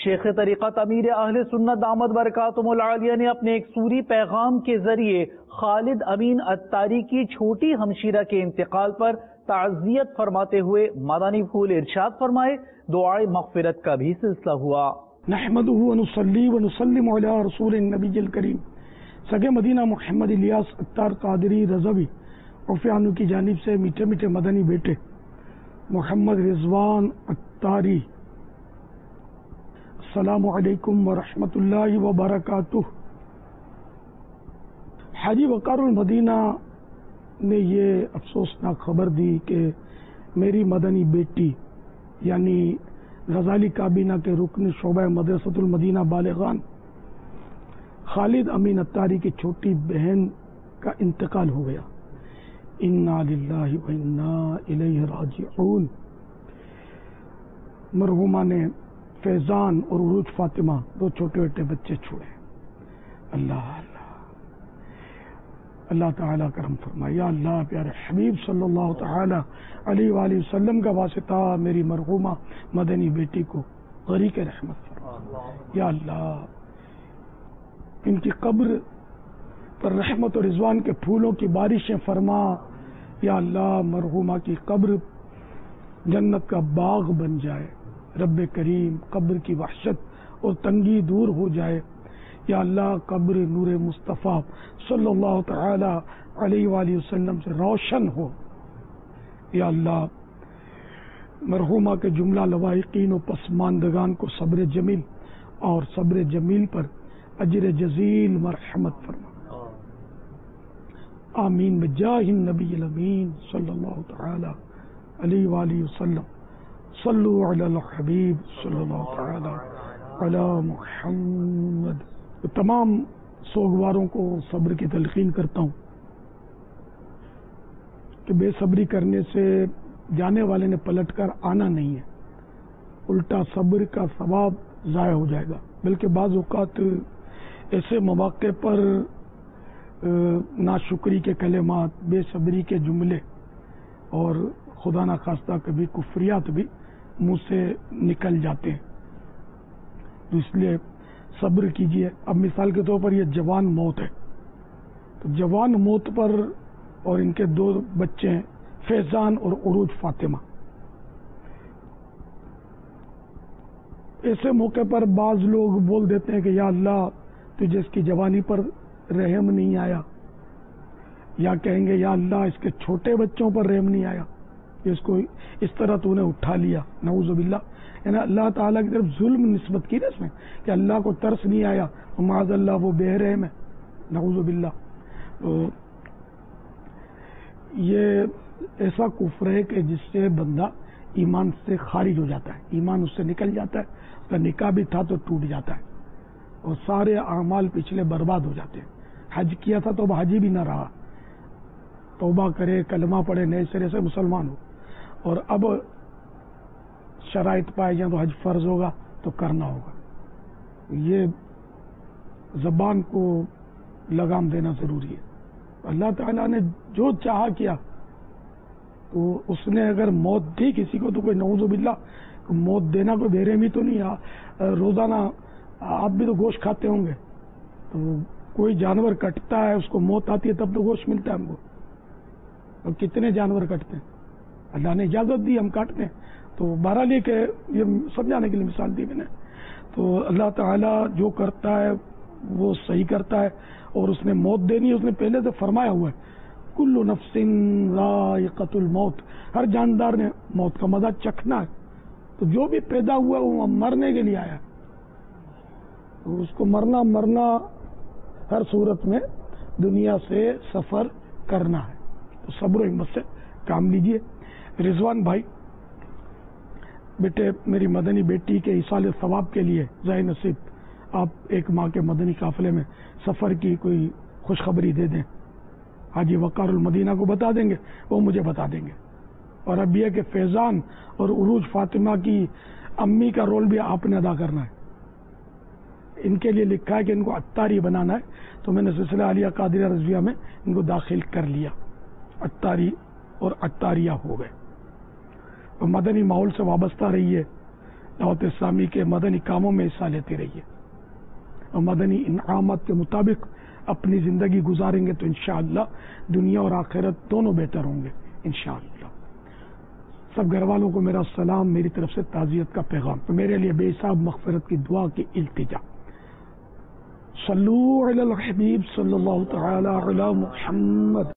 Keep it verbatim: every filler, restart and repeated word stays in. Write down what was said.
شیخ طریقت امیر اہل سنت دامت برکاتہم العالیہ نے اپنے ایک سوری پیغام کے ذریعے خالد امین عطاری کی چھوٹی ہمشیرہ کے انتقال پر تعزیت فرماتے ہوئے مدنی پھول ارشاد فرمائے. دعائے مغفرت کا بھی سلسلہ ہوا. نحمدہ ونصلی ونسلم علی رسول النبی الکریم. سگے مدینہ محمد الیاس عطار قادری رضوی عفیانو کی جانب سے میٹھے میٹھے مدنی بیٹے محمد رضوان عطاری، السلام علیکم ورحمۃ اللہ وبرکاتہ. حاجی وقار المدینہ نے یہ افسوسناک خبر دی کہ میری مدنی بیٹی یعنی غزالی کابینہ کے رکن شعبہ مدرسۃ المدینہ بالغان خالد امین عطاری کی چھوٹی بہن کا انتقال ہو گیا. انا للہ و انا الیہ راجعون. مرحومہ نے فیضان اور عروج فاطمہ دو چھوٹے چھوٹے بچے چھوڑے. اللہ اللہ اللہ تعالیٰ کرم فرمائے. یا اللہ پیارے حبیب صلی اللہ تعالی علیہ وآلہ وسلم کا واسطہ میری مرحومہ مدنی بیٹی کو غریق رحمت فرما. یا اللہ ان کی قبر پر رحمت اور رضوان کے پھولوں کی بارشیں فرما. یا اللہ مرحومہ کی قبر جنت کا باغ بن جائے. رب کریم قبر کی وحشت اور تنگی دور ہو جائے. یا اللہ قبر نور مصطفیٰ صلی اللہ تعالی علیہ وآلہ وسلم سے روشن ہو. یا اللہ مرحومہ کے جملہ لواحقین و پسماندگان کو صبر جمیل اور صبر جمیل پر اجر جزیل مرحمت فرما. آمین بجاہ النبی الامین صلی اللہ تعالی علیہ وآلہ وسلم. صلو علی الحبیب صلی اللہ تعالی علی محمد. تمام سوگواروں کو صبر کی تلقین کرتا ہوں کہ بے صبری کرنے سے جانے والے نے پلٹ کر آنا نہیں ہے، الٹا صبر کا ثواب ضائع ہو جائے گا. بلکہ بعض اوقات ایسے مواقع پر ناشکری کے کلمات، بے صبری کے جملے اور خدا نخواستہ کبھی کفریات بھی منہ سے نکل جاتے ہیں. تو اس لیے صبر کیجئے. اب مثال کے طور پر یہ جوان موت ہے، تو جوان موت پر اور ان کے دو بچے ہیں فیضان اور عروج فاطمہ. ایسے موقع پر بعض لوگ بول دیتے ہیں کہ یا اللہ تجھے اس کی جوانی پر رحم نہیں آیا، یا کہیں گے یا اللہ اس کے چھوٹے بچوں پر رحم نہیں آیا، اس کو اس طرح تو نے اٹھا لیا. نعوذ باللہ. یعنی اللہ تعالیٰ کی طرف ظلم نسبت کی نا اس میں کہ اللہ کو ترس نہیں آیا، معاذ اللہ وہ بے رحم ہے. نعوذ باللہ. تو یہ ایسا کفر ہے کہ جس سے بندہ ایمان سے خارج ہو جاتا ہے، ایمان اس سے نکل جاتا ہے. اس کا نکاح بھی تھا تو ٹوٹ جاتا ہے اور سارے اعمال پچھلے برباد ہو جاتے ہیں. حج کیا تھا تو اب حج بھی نہ رہا. توبہ کرے، کلمہ پڑھے، نئے سرے سے مسلمان ہو، اور اب شرائط پائے جائیں تو حج فرض ہوگا تو کرنا ہوگا. یہ زبان کو لگام دینا ضروری ہے. اللہ تعالیٰ نے جو چاہا کیا، تو اس نے اگر موت دی کسی کو تو کوئی نعوذ باللہ موت دینا کوئی بے رحمی تو نہیں. روزانہ آپ بھی تو گوشت کھاتے ہوں گے، تو کوئی جانور کٹتا ہے اس کو موت آتی ہے تب تو گوشت ملتا ہے ہم کو. اور کتنے جانور کٹتے ہیں، اللہ نے اجازت دی ہم کاٹتے ہیں. تو بہرحال یہ کہ یہ سمجھانے کے لیے مثال دی میں نے. تو اللہ تعالیٰ جو کرتا ہے وہ صحیح کرتا ہے، اور اس نے موت دینی ہے، اس نے پہلے سے فرمایا ہوا ہے کل نفس ذائقۃ الموت. ہر جاندار نے موت کا مزہ چکھنا ہے. تو جو بھی پیدا ہوا ہے وہ مرنے کے لیے آیا ہے، تو اس کو مرنا مرنا ہر صورت میں دنیا سے سفر کرنا ہے. تو صبر و ہمت سے کام لیجئے. رضوان بھائی بیٹے، میری مدنی بیٹی کے ایصال ثواب کے لیے ذائع نصیب آپ ایک ماہ کے مدنی قافلے میں سفر کی کوئی خوشخبری دے دیں. حاجی وقار المدینہ کو بتا دیں گے، وہ مجھے بتا دیں گے. اور اب یہ کہ فیضان اور عروج فاطمہ کی امی کا رول بھی آپ نے ادا کرنا ہے. ان کے لیے لکھا ہے کہ ان کو عطاری بنانا ہے، تو میں نے سلسلہ عالیہ قادریہ رضویہ میں ان کو داخل کر لیا. عطاری اور عطاریہ ہو گئے. اور مدنی ماحول سے وابستہ رہیے. دعوت اسلامی کے مدنی کاموں میں حصہ لیتے رہیے اور مدنی انعامات کے مطابق اپنی زندگی گزاریں گے تو انشاءاللہ دنیا اور آخرت دونوں بہتر ہوں گے انشاءاللہ۔ سب گھر والوں کو میرا سلام، میری طرف سے تعزیت کا پیغام، تو میرے لیے بے حساب مغفرت کی دعا کی التجا۔ صلو علی الحبیب صلی اللہ تعالی علی محمد۔